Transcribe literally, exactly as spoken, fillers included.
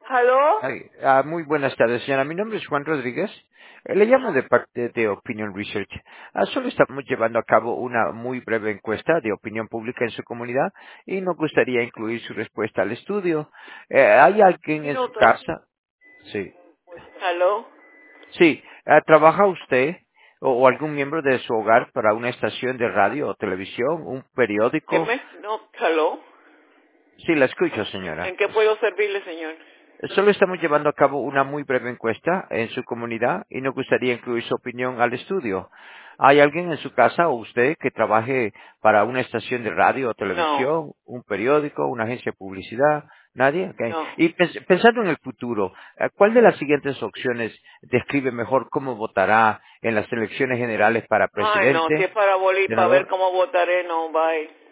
¿Aló? Ay, ah, muy buenas tardes, señora. Mi nombre es Juan Rodríguez. Eh, Le llamo Ajá. de parte de Opinion Research. Ah, solo estamos llevando a cabo una muy breve encuesta de opinión pública en su comunidad y nos gustaría incluir su respuesta al estudio. Eh, ¿Hay alguien en su Minuto. casa? Sí. ¿Aló? Sí. Ah, ¿trabaja usted o, o algún miembro de su hogar para una estación de radio o televisión, un ¿Qué periódico? me? No, ¿aló? Sí, la escucho, señora. ¿En qué puedo servirle, señor? Solo estamos llevando a cabo una muy breve encuesta en su comunidad y nos gustaría incluir su opinión al estudio. ¿Hay alguien en su casa o usted que trabaje para una estación de radio o No, televisión, un periódico, una agencia de publicidad? ¿Nadie? Ok. no. Y pens- pensando en el futuro, eh, ¿cuál de las siguientes opciones describe mejor cómo votará en las elecciones generales para Ay, no, si presidente, es para bolir, para ver senador? cómo votaré, no, bye.